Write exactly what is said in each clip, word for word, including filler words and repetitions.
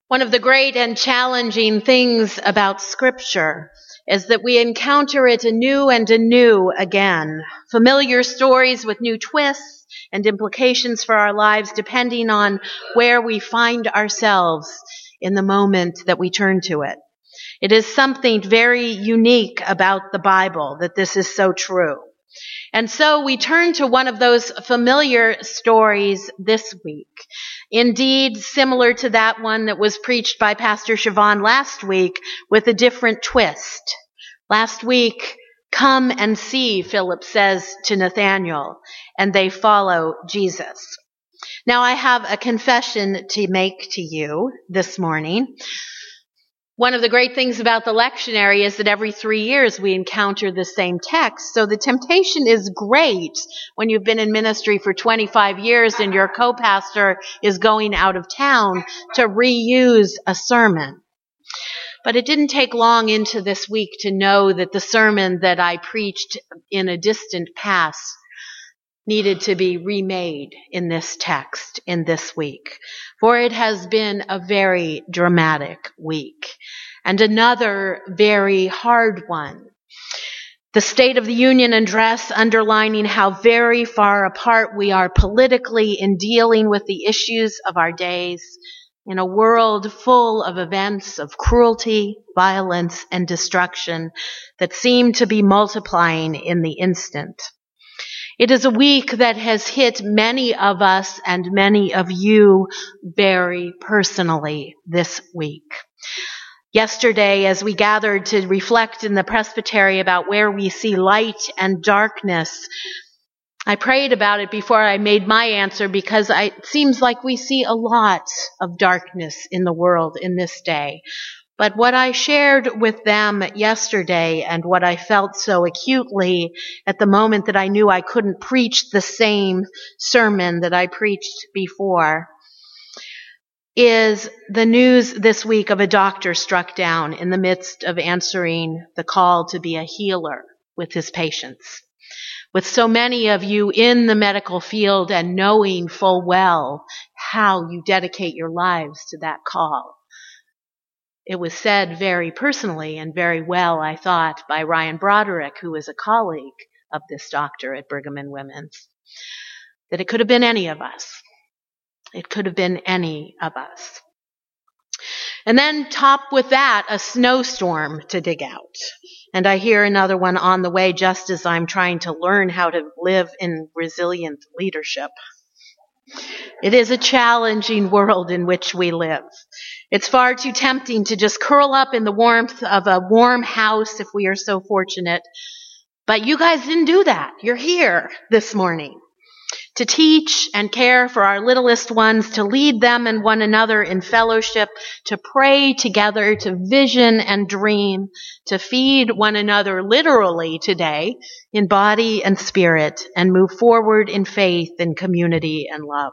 One of the great and challenging things about Scripture is that we encounter it anew and anew again. Familiar stories with new twists and implications for our lives depending on where we find ourselves in the moment that we turn to it. It is something very unique about the Bible that this is so true. And so we turn to one of those familiar stories this week. Indeed, similar to that one that was preached by Pastor Siobhan last week with a different twist. Last week, come and see, Philip says to Nathanael, and they follow Jesus. Now I have a confession to make to you this morning. One of the great things about the lectionary is that every three years we encounter the same text. So the temptation is great when you've been in ministry for twenty-five years and your co-pastor is going out of town to reuse a sermon. But it didn't take long into this week to know that the sermon that I preached in a distant past needed to be remade in this text in this week. For it has been a very dramatic week and another very hard one. The State of the Union address underlining how very far apart we are politically in dealing with the issues of our days in a world full of events of cruelty, violence, and destruction that seem to be multiplying in the instant. It is a week that has hit many of us and many of you very personally this week. Yesterday, as we gathered to reflect in the presbytery about where we see light and darkness, I prayed about it before I made my answer because I, it seems like we see a lot of darkness in the world in this day. But what I shared with them yesterday and what I felt so acutely at the moment that I knew I couldn't preach the same sermon that I preached before is the news this week of a doctor struck down in the midst of answering the call to be a healer with his patients. With so many of you in the medical field and knowing full well how you dedicate your lives to that call. It was said very personally and very well, I thought, by Ryan Broderick, who is a colleague of this doctor at Brigham and Women's, that it could have been any of us. It could have been any of us. And then top with that, a snowstorm to dig out. And I hear another one on the way just as I'm trying to learn how to live in resilient leadership. It is a challenging world in which we live. It's far too tempting to just curl up in the warmth of a warm house if we are so fortunate. But you guys didn't do that. You're here this morning to teach and care for our littlest ones, to lead them and one another in fellowship, to pray together, to vision and dream, to feed one another literally today in body and spirit, and move forward in faith and community and love.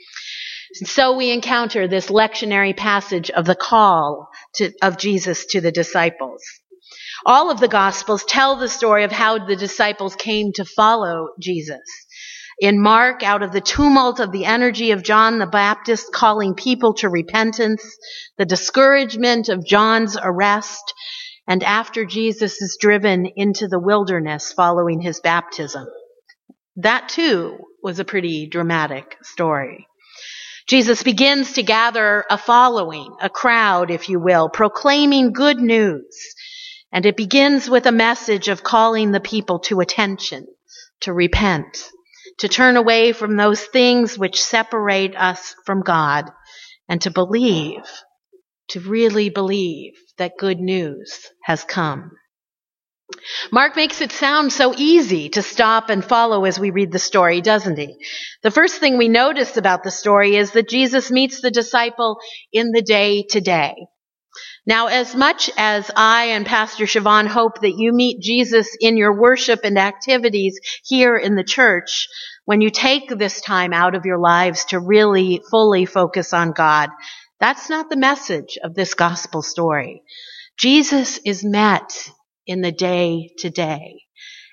So we encounter this lectionary passage of the call to, of Jesus to the disciples. All of the Gospels tell the story of how the disciples came to follow Jesus. In Mark, out of the tumult of the energy of John the Baptist calling people to repentance, the discouragement of John's arrest, and after Jesus is driven into the wilderness following his baptism. That too was a pretty dramatic story. Jesus begins to gather a following, a crowd, if you will, proclaiming good news. And it begins with a message of calling the people to attention, to repent, to turn away from those things which separate us from God, and to believe, to really believe that good news has come. Mark makes it sound so easy to stop and follow as we read the story, doesn't he? The first thing we notice about the story is that Jesus meets the disciple in the day-to-day. Now, as much as I and Pastor Siobhan hope that you meet Jesus in your worship and activities here in the church, when you take this time out of your lives to really fully focus on God, that's not the message of this gospel story. Jesus is met in the day to day.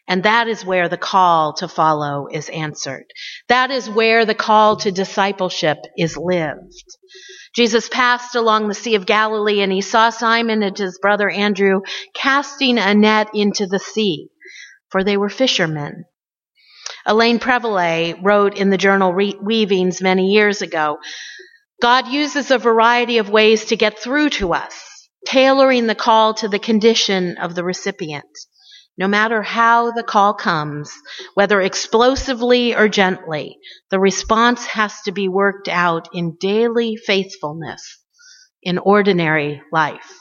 And that is where the call to follow is answered. That is where the call to discipleship is lived. Jesus passed along the Sea of Galilee, and he saw Simon and his brother Andrew casting a net into the sea, for they were fishermen. Elaine Prevost wrote in the journal Weavings many years ago, God uses a variety of ways to get through to us, tailoring the call to the condition of the recipient. No matter how the call comes, whether explosively or gently, the response has to be worked out in daily faithfulness, in ordinary life.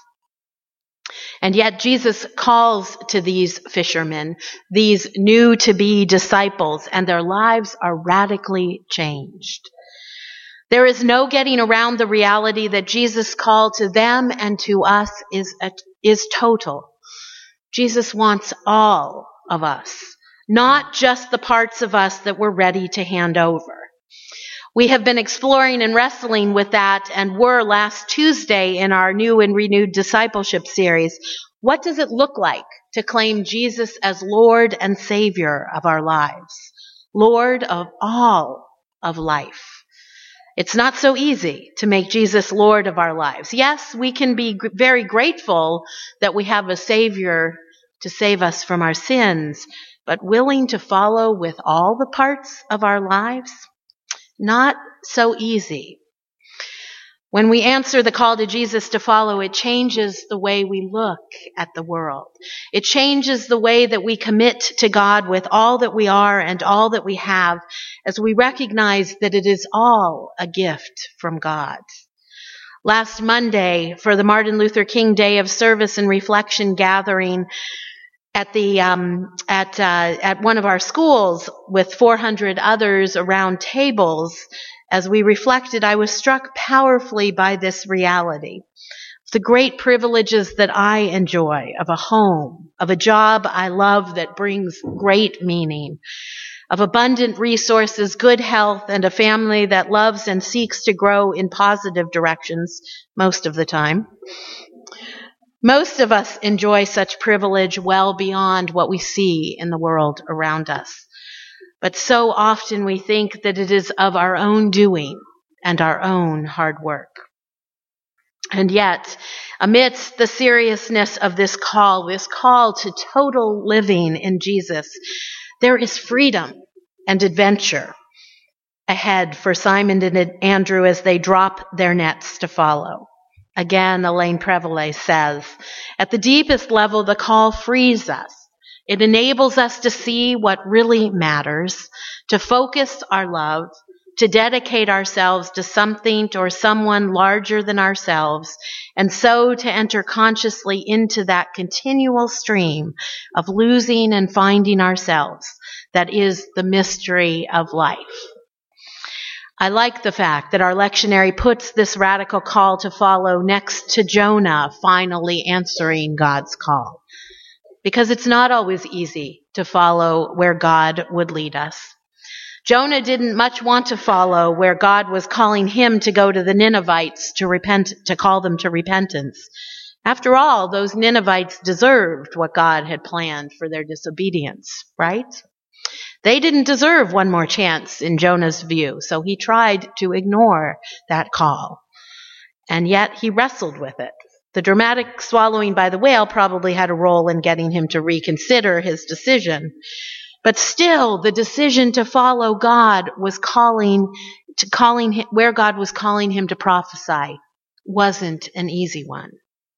And yet Jesus calls to these fishermen, these new to be disciples, and their lives are radically changed. There is no getting around the reality that Jesus' call to them and to us is, is total. Jesus wants all of us, not just the parts of us that we're ready to hand over. We have been exploring and wrestling with that and were last Tuesday in our new and renewed discipleship series. What does it look like to claim Jesus as Lord and Savior of our lives? Lord of all of life. It's not so easy to make Jesus Lord of our lives. Yes, we can be g- very grateful that we have a Savior to save us from our sins, but willing to follow with all the parts of our lives? Not so easy. When we answer the call to Jesus to follow, it changes the way we look at the world. It changes the way that we commit to God with all that we are and all that we have, as we recognize that it is all a gift from God. Last Monday, for the Martin Luther King Day of Service and Reflection gathering at the um, at uh, at one of our schools with four hundred others around tables, as we reflected, I was struck powerfully by this reality. The great privileges that I enjoy of a home, of a job I love that brings great meaning, of abundant resources, good health, and a family that loves and seeks to grow in positive directions most of the time. Most of us enjoy such privilege well beyond what we see in the world around us. But so often we think that it is of our own doing and our own hard work. And yet, amidst the seriousness of this call, this call to total living in Jesus, there is freedom and adventure ahead for Simon and Andrew as they drop their nets to follow. Again, Elaine Prevost says, at the deepest level, the call frees us. It enables us to see what really matters, to focus our love, to dedicate ourselves to something or someone larger than ourselves, and so to enter consciously into that continual stream of losing and finding ourselves that is the mystery of life. I like the fact that our lectionary puts this radical call to follow next to Jonah finally answering God's call, because it's not always easy to follow where God would lead us. Jonah didn't much want to follow where God was calling him to go to the Ninevites to repent, to call them to repentance. After all, those Ninevites deserved what God had planned for their disobedience, right? They didn't deserve one more chance in Jonah's view, so he tried to ignore that call. And yet he wrestled with it. The dramatic swallowing by the whale probably had a role in getting him to reconsider his decision. But still, the decision to follow God was calling, to calling him, where God was calling him to prophesy wasn't an easy one.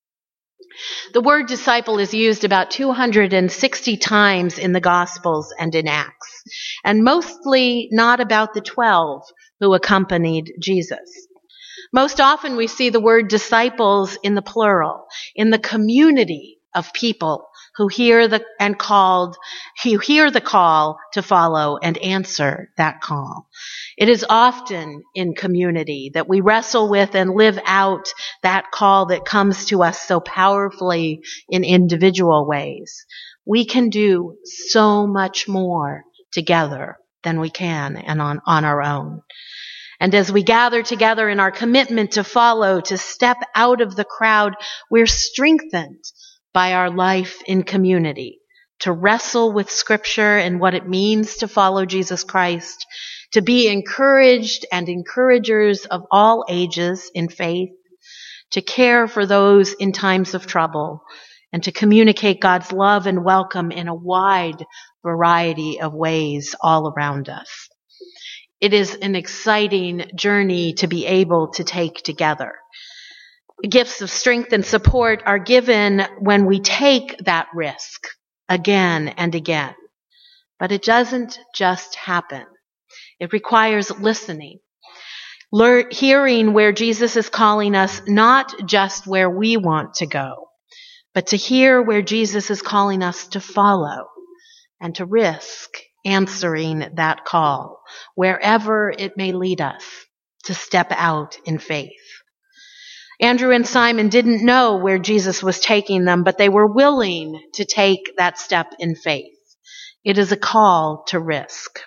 The word disciple is used about two hundred sixty times in the Gospels and in Acts, and mostly not about the twelve who accompanied Jesus. Most often we see the word disciples in the plural, in the community of people who hear the and called, who hear the call to follow and answer that call. It is often in community that we wrestle with and live out that call that comes to us so powerfully in individual ways. We can do so much more together than we can and on, on our own. And as we gather together in our commitment to follow, to step out of the crowd, we're strengthened by our life in community, to wrestle with Scripture and what it means to follow Jesus Christ, to be encouraged and encouragers of all ages in faith, to care for those in times of trouble, and to communicate God's love and welcome in a wide variety of ways all around us. It is an exciting journey to be able to take together. The gifts of strength and support are given when we take that risk again and again. But it doesn't just happen. It requires listening, lear- hearing where Jesus is calling us, not just where we want to go, but to hear where Jesus is calling us to follow and to risk answering that call, wherever it may lead us, to step out in faith. Andrew and Simon didn't know where Jesus was taking them, but they were willing to take that step in faith. It is a call to risk.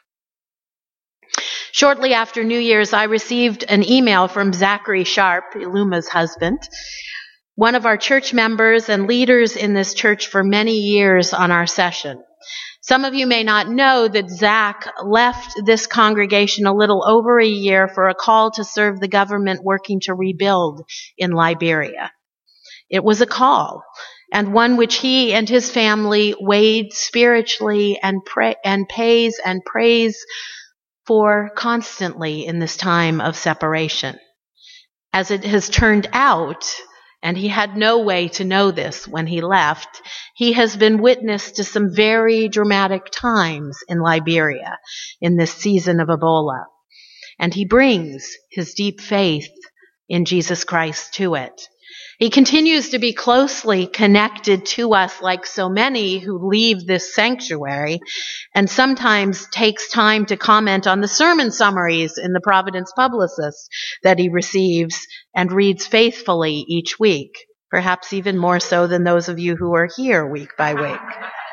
Shortly after New Year's, I received an email from Zachary Sharp, Iluma's husband, one of our church members and leaders in this church for many years on our session. Some of you may not know that Zach left this congregation a little over a year for a call to serve the government working to rebuild in Liberia. It was a call, and one which he and his family weighed spiritually and pray, and pays and prays for constantly in this time of separation. As it has turned out, and he had no way to know this when he left, he has been witness to some very dramatic times in Liberia in this season of Ebola. And he brings his deep faith in Jesus Christ to it. He continues to be closely connected to us, like so many who leave this sanctuary, and sometimes takes time to comment on the sermon summaries in the Providence Publicist that he receives and reads faithfully each week, perhaps even more so than those of you who are here week by week.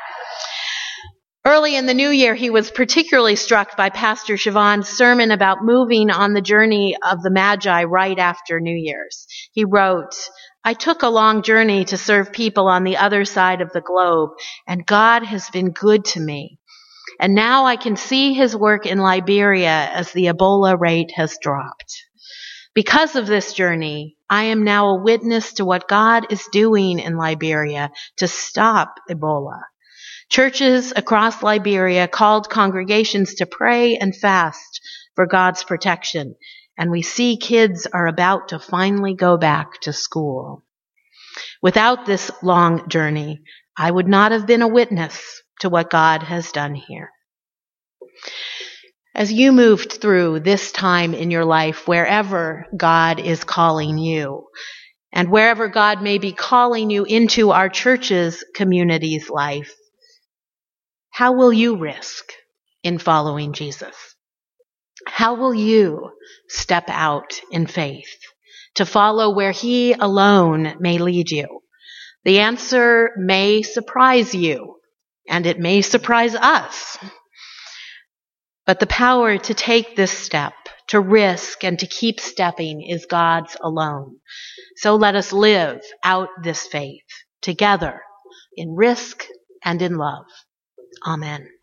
Early in the new year, he was particularly struck by Pastor Siobhan's sermon about moving on the journey of the Magi right after New Year's. He wrote, "I took a long journey to serve people on the other side of the globe, and God has been good to me. And now I can see his work in Liberia as the Ebola rate has dropped. Because of this journey, I am now a witness to what God is doing in Liberia to stop Ebola. Churches across Liberia called congregations to pray and fast for God's protection, and we see kids are about to finally go back to school. Without this long journey, I would not have been a witness to what God has done here." As you moved through this time in your life, wherever God is calling you, and wherever God may be calling you into our church's community's life, how will you risk in following Jesus? How will you step out in faith to follow where he alone may lead you? The answer may surprise you, and it may surprise us. But the power to take this step, to risk and to keep stepping, is God's alone. So let us live out this faith together in risk and in love. Amen.